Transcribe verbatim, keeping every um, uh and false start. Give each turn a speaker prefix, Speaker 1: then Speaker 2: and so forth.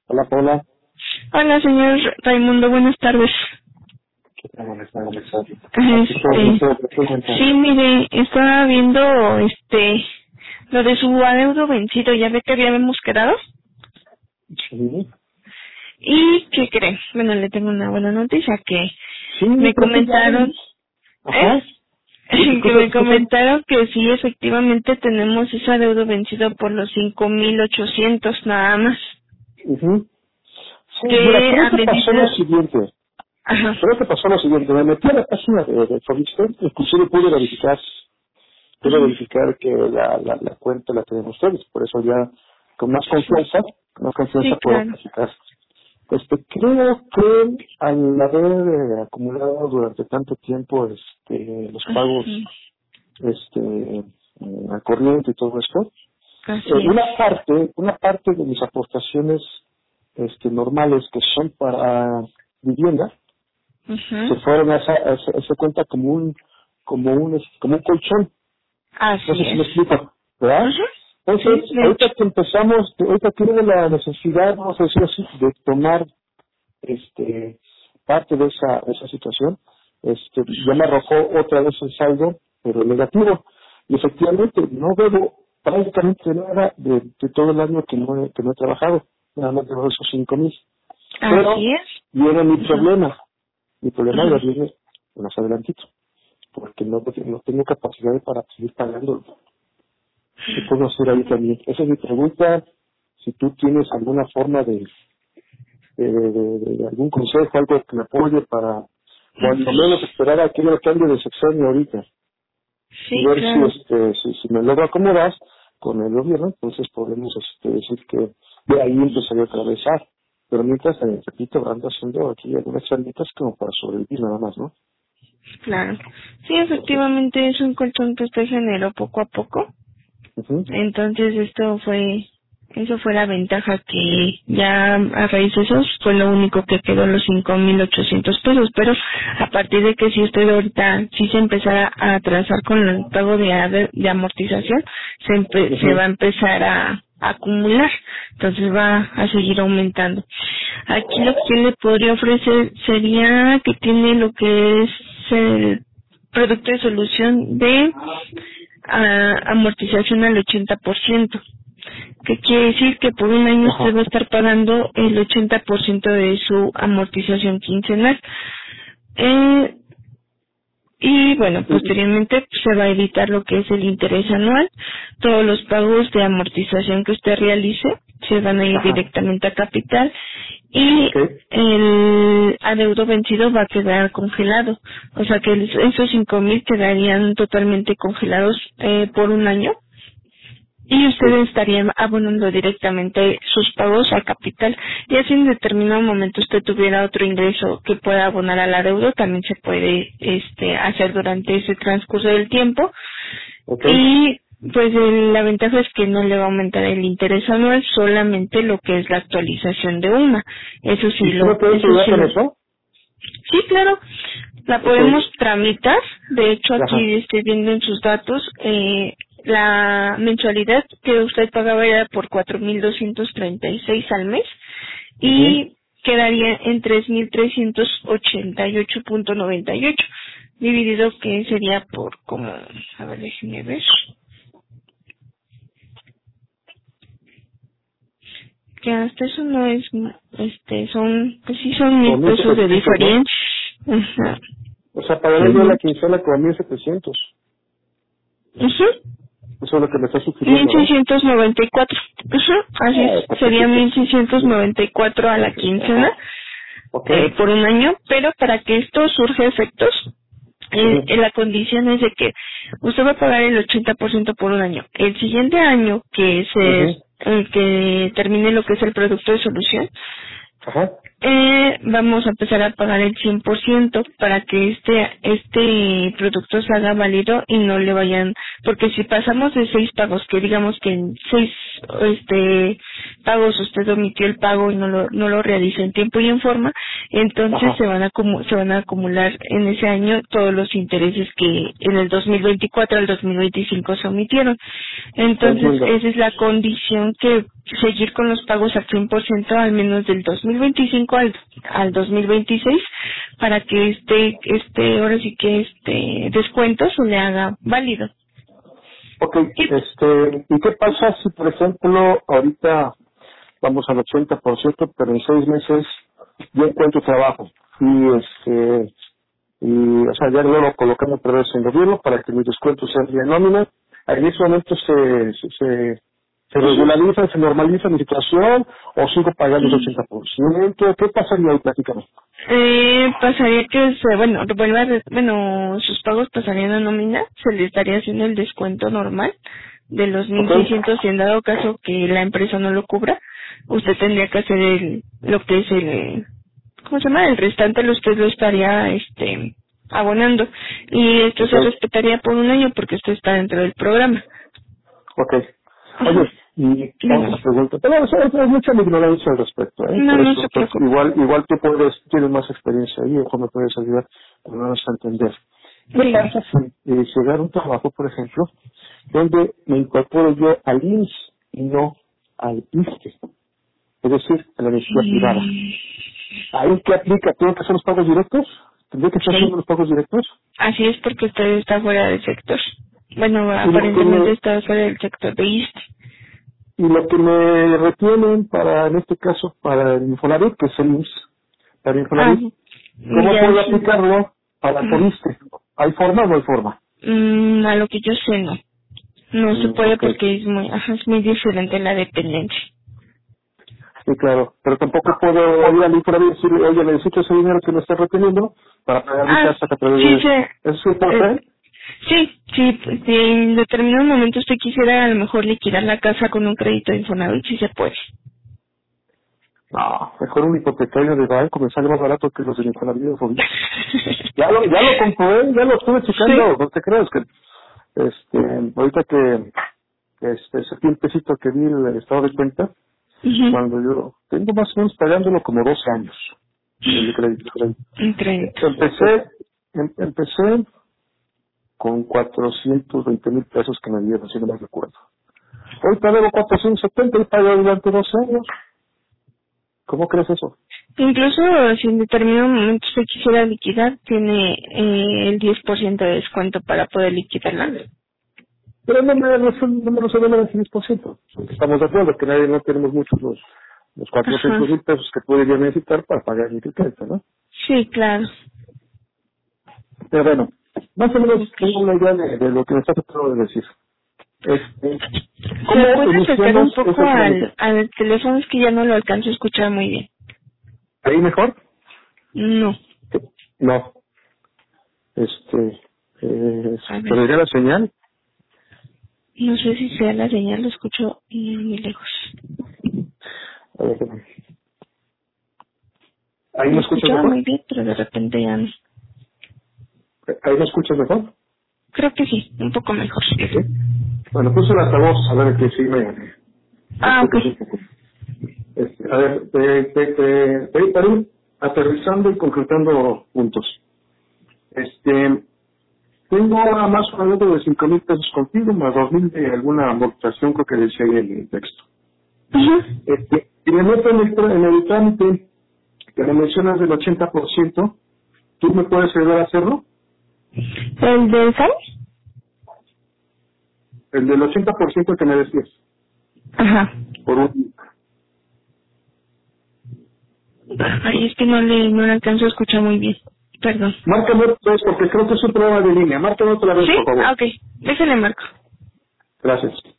Speaker 1: Hola, Paula.
Speaker 2: Hola, señor Raimundo, buenas tardes.
Speaker 1: ¿Qué tal? Buenas tardes. Aquí
Speaker 2: Este, sí, mire, estaba viendo este lo de su adeudo vencido, ya ve que habíamos quedado.
Speaker 1: Sí.
Speaker 2: ¿Y qué cree? Bueno, le tengo una buena noticia, que
Speaker 1: Sí,
Speaker 2: me
Speaker 1: creo que ya...
Speaker 2: comentaron,
Speaker 1: Ajá.
Speaker 2: ¿eh?
Speaker 1: Sí,
Speaker 2: Que
Speaker 1: disculpe,
Speaker 2: me
Speaker 1: disculpe.
Speaker 2: comentaron que sí, efectivamente tenemos ese adeudo vencido por los cinco mil ochocientos nada más.
Speaker 1: Ujú. Sí, mira,
Speaker 2: Que
Speaker 1: creo
Speaker 2: a
Speaker 1: que pasó lo
Speaker 2: medida...
Speaker 1: siguiente.
Speaker 2: Ajá.
Speaker 1: Creo que pasó lo siguiente. Me metí a la página de, de Fobistel, inclusive pude verificar, pude
Speaker 2: Ujú.
Speaker 1: verificar que la, la, la cuenta la tienen ustedes. Por eso ya, con más confianza, con más confianza
Speaker 2: Sí,
Speaker 1: puedo
Speaker 2: claro.
Speaker 1: platicar. Este, creo que al haber eh, acumulado durante tanto tiempo este, los pagos
Speaker 2: Ujú.
Speaker 1: este, eh, al corriente y todo esto,
Speaker 2: Así
Speaker 1: eh,
Speaker 2: es.
Speaker 1: una parte, una parte de mis aportaciones este, normales que son para vivienda, se
Speaker 2: Ujú.
Speaker 1: fueron a esa, a esa, a esa cuenta como un, como un, es- como un colchón. No
Speaker 2: Así
Speaker 1: sé si
Speaker 2: es.
Speaker 1: me explico, ¿verdad?
Speaker 2: Ujú. Sí,
Speaker 1: Entonces,
Speaker 2: de hecho.
Speaker 1: ahorita que empezamos, ahorita tiene la necesidad, vamos a decir así, de tomar este parte de esa, esa situación, este, ya me arrojó otra vez el saldo, pero negativo. Y efectivamente no debo prácticamente nada de, de todo el año que no he, que no he trabajado, nada más de esos cinco mil. Pero
Speaker 2: Así es.
Speaker 1: viene mi
Speaker 2: Ujú.
Speaker 1: problema, mi problema ya
Speaker 2: Ujú.
Speaker 1: viene más adelantito, porque no, no tengo capacidad para seguir pagando. ¿Qué puedo hacer ahí también? Esa es mi pregunta. Si tú tienes alguna forma de, de, de, de- de algún consejo, algo que me apoye para cuando menos esperar a que yo cambie de sexenio ahorita y
Speaker 2: Sí,
Speaker 1: ver si
Speaker 2: claro.
Speaker 1: este si, si me logro acomodar con el gobierno, entonces podemos este, decir que de ahí empezaría otra vez a, pero mientras, eh, repito, ando haciendo aquí algunas charlitas como para sobrevivir nada más, ¿no?
Speaker 2: Claro. Sí, efectivamente es un colchón que usted generó poco a poco.
Speaker 1: Ujú.
Speaker 2: Entonces esto fue, eso fue la ventaja, que ya a raíz de eso fue lo único que quedó, los cinco mil ochocientos pesos. Pero a partir de que si usted ahorita sí se empezara a atrasar con el pago de, ade- de amortización, se, empe- se
Speaker 1: Ujú.
Speaker 2: va a empezar a a acumular, entonces va a seguir aumentando. Aquí lo que le podría ofrecer sería que tiene lo que es el producto de solución de ah, amortización al ochenta por ciento, que quiere decir que por un año usted
Speaker 1: Ajá.
Speaker 2: va a estar pagando el ochenta por ciento de su amortización quincenal. Eh, y bueno,
Speaker 1: Y-
Speaker 2: posteriormente se va a evitar lo que es el interés anual. Todos los pagos de amortización que usted realice se van a ir
Speaker 1: Ajá.
Speaker 2: directamente a capital, y
Speaker 1: Ok.
Speaker 2: el adeudo vencido va a quedar congelado. O sea que el- esos cinco mil quedarían totalmente congelados eh, por un año, y
Speaker 1: Sí.
Speaker 2: ustedes estarían abonando directamente sus pagos a capital. Y así en determinado momento usted tuviera otro ingreso que pueda abonar a la deuda, también se puede este hacer durante ese transcurso del tiempo.
Speaker 1: Ok.
Speaker 2: Y pues el- la ventaja es que no le va a aumentar el interés anual, solamente lo que es la actualización de una. Eso sí
Speaker 1: ¿Y tú
Speaker 2: lo,
Speaker 1: me puedes
Speaker 2: eso
Speaker 1: ayudar
Speaker 2: sí
Speaker 1: con
Speaker 2: lo.
Speaker 1: eso?
Speaker 2: Sí, claro, la
Speaker 1: Ok.
Speaker 2: podemos tramitar. De hecho,
Speaker 1: Ajá.
Speaker 2: aquí estoy viendo en sus datos, eh, la mensualidad que usted pagaba era por cuatro mil doscientos treinta y seis al mes,
Speaker 1: Ujú.
Speaker 2: y quedaría en tres mil trescientos ochenta y ocho punto noventa y ocho, dividido que sería por como, a ver, déjeme ver, que hasta eso no es, este, son, pues sí son
Speaker 1: Como
Speaker 2: mil
Speaker 1: mil
Speaker 2: pesos de
Speaker 1: setecientos, ¿no?
Speaker 2: diferencia. Ajá.
Speaker 1: O sea, pagaré yo la
Speaker 2: Ujú.
Speaker 1: quincena como mil setecientos.
Speaker 2: Ujú.
Speaker 1: Eso es lo que me está
Speaker 2: mil
Speaker 1: sugiriendo, ¿no?
Speaker 2: seiscientos noventa y cuatro. Ujú, así es,
Speaker 1: Ah, está
Speaker 2: sería
Speaker 1: poquito.
Speaker 2: mil seiscientos noventa y cuatro a la quincena,
Speaker 1: Ajá. Ok.
Speaker 2: eh, por un año. Pero para que esto surja efectos, eh,
Speaker 1: Ujú.
Speaker 2: eh, la condición es de que usted va a pagar el ochenta por ciento por un año. El siguiente año, que es el,
Speaker 1: Ujú.
Speaker 2: el que termine lo que es el producto de solución,
Speaker 1: Ajá.
Speaker 2: Eh, vamos a empezar a pagar el cien por ciento para que este este producto se haga válido y no le vayan, porque si pasamos de seis pagos, que digamos que en seis este pagos usted omitió el pago y no lo no lo realiza en tiempo y en forma, entonces
Speaker 1: Ajá.
Speaker 2: se van a acumu- se van a acumular en ese año todos los intereses que en el dos mil veinticuatro al dos mil veinticinco se omitieron. Entonces
Speaker 1: Entiendo.
Speaker 2: esa es la condición, que seguir con los pagos al cien por ciento al menos del dos mil veinticinco al, al dos mil veintiséis, para que este este ahora sí que este descuento se le haga válido.
Speaker 1: Ok, este, ¿y qué pasa si, por ejemplo, ahorita vamos al ochenta por ciento, pero en seis meses yo encuentro trabajo? Y, este, y, o sea, ya luego lo colocamos otra vez en gobierno para que mis descuentos sean vía nómina. En ese momento se, se, se, se regulariza, se normaliza mi situación, o sigo pagando el ochenta por ciento. ¿Qué pasaría ahí? Platícame.
Speaker 2: Eh, pasaría que se, bueno, vuelva a re- bueno, sus pagos pasarían a nómina, se le estaría haciendo el descuento normal de los mil
Speaker 1: Ok,
Speaker 2: seiscientos, y en dado caso que la empresa no lo cubra, usted tendría que hacer el, lo que es el, ¿cómo se llama? El restante lo usted lo estaría, este, abonando, y esto
Speaker 1: ok,
Speaker 2: se respetaría por un año porque usted está dentro del programa.
Speaker 1: ok.
Speaker 2: Ujú.
Speaker 1: Oye, y
Speaker 2: Dígame.
Speaker 1: otra pregunta. Pero o sea, es, es mucha mi ignorancia al respecto, ¿eh?
Speaker 2: No,
Speaker 1: Por
Speaker 2: no
Speaker 1: eso,
Speaker 2: se
Speaker 1: pues,
Speaker 2: preocupe.
Speaker 1: igual, igual tú puedes, tienes más experiencia ahí, o me puedes ayudar a darnos a entender. ¿Qué
Speaker 2: Dígame.
Speaker 1: pasa si eh, se da un trabajo, por ejemplo, donde me incorporo yo al I M S S y no al I S S S T E? Es decir, a la energía privada.
Speaker 2: Mm,
Speaker 1: ¿Ahí qué aplica? ¿Tengo que hacer los pagos directos? ¿Tendré que estar
Speaker 2: Sí.
Speaker 1: haciendo los pagos directos?
Speaker 2: Así es, porque usted está fuera del sector. Bueno,
Speaker 1: Y lo que
Speaker 2: aparentemente
Speaker 1: me,
Speaker 2: está fuera del sector de I S S S T E.
Speaker 1: y lo que me retienen para, en este caso, para el Infonavit, que es el I M S S, para
Speaker 2: Ah,
Speaker 1: Infonavit, ¿cómo
Speaker 2: ya
Speaker 1: puedo
Speaker 2: sí.
Speaker 1: aplicarlo para
Speaker 2: Mm,
Speaker 1: Fobiste? ¿Hay forma o no hay forma?
Speaker 2: mm, a lo que yo sé, no. No se
Speaker 1: Mm,
Speaker 2: puede
Speaker 1: ok,
Speaker 2: porque es muy, ajá, es muy diferente la dependencia.
Speaker 1: sí, claro. Pero tampoco puedo ir al Infonavit y decirle, oye, necesito ese dinero que me está reteniendo para pagar mi
Speaker 2: Ah,
Speaker 1: casa a través
Speaker 2: sí,
Speaker 1: de...
Speaker 2: se,
Speaker 1: ¿Eso se puede
Speaker 2: eh,
Speaker 1: hacer?
Speaker 2: sí, sí, pues, si en determinado momento usted quisiera a lo mejor liquidar la casa con un crédito de Infonavit, sí se puede.
Speaker 1: No, mejor un hipotecario de banco me sale más barato que los del Infonavit de Fobiste. Ya lo, ya lo comprobé, ya lo estuve
Speaker 2: Sí.
Speaker 1: checando, no te creas que, este, ahorita que, que este, ese tiempecito que vi el estado de cuenta,
Speaker 2: Ujú.
Speaker 1: cuando yo tengo más o menos pagándolo como doce años, el crédito.
Speaker 2: Un crédito.
Speaker 1: Empecé, em- empecé con cuatrocientos veinte mil pesos que me dieron, si no me recuerdo. Ahorita debo cuatrocientos setenta y pagué durante doce años. ¿Cómo crees eso?
Speaker 2: Incluso si en determinado momento usted quisiera liquidar, tiene eh, el diez por ciento de descuento para poder liquidarla.
Speaker 1: Pero no me, no, no me resuelve el diez por ciento. Estamos de acuerdo que nadie no tenemos muchos los, los
Speaker 2: Ajá.
Speaker 1: cuatrocientos mil pesos que podría necesitar para pagar mi crédito, ¿no?
Speaker 2: Sí, claro.
Speaker 1: Pero bueno, más o menos
Speaker 2: Ok.
Speaker 1: tengo una idea de, de lo que me está tratando de decir. Este,
Speaker 2: ¿Se
Speaker 1: ¿cómo
Speaker 2: puede acercar un
Speaker 1: iniciamos
Speaker 2: poco
Speaker 1: ese
Speaker 2: al,
Speaker 1: trámite?
Speaker 2: al teléfono? Es que ya no lo alcanzo a escuchar muy bien.
Speaker 1: ¿Ahí mejor?
Speaker 2: No.
Speaker 1: No. Este, eh,
Speaker 2: A ver.
Speaker 1: ¿perdería la señal?
Speaker 2: No sé si sea la señal, lo escucho muy, muy lejos.
Speaker 1: A ver, ¿ahí
Speaker 2: Lo
Speaker 1: me escuchas
Speaker 2: escuchaba
Speaker 1: mejor?
Speaker 2: muy bien, pero de repente ya no.
Speaker 1: ¿Ahí me escuchas mejor?
Speaker 2: Creo que sí, un poco mejor.
Speaker 1: Sí. Bueno, puse el altavoz a ver que sí me, me
Speaker 2: Ah, ok.
Speaker 1: escuchas un poco. Este, a ver, te, te, te, te, para ir aterrizando y concretando puntos. Este, tengo ahora más o menos de cinco mil pesos contigo, más dos mil de alguna amortización, creo que decía ahí en el texto.
Speaker 2: Ajá.
Speaker 1: Este, y me meto en el, tra- en el trámite que me mencionas del ochenta por ciento, ¿tú me puedes ayudar a hacerlo?
Speaker 2: ¿El de Sal?
Speaker 1: El del ochenta por ciento que me decías,
Speaker 2: Ajá.
Speaker 1: por un...
Speaker 2: Ay, es que no le, no le alcanzo a escuchar muy bien. Perdón.
Speaker 1: Márcame otra vez, porque creo que es un problema de línea. Márcame otra vez,
Speaker 2: ¿Sí?
Speaker 1: por favor.
Speaker 2: Ah, ok. Déjale marco.
Speaker 1: Gracias.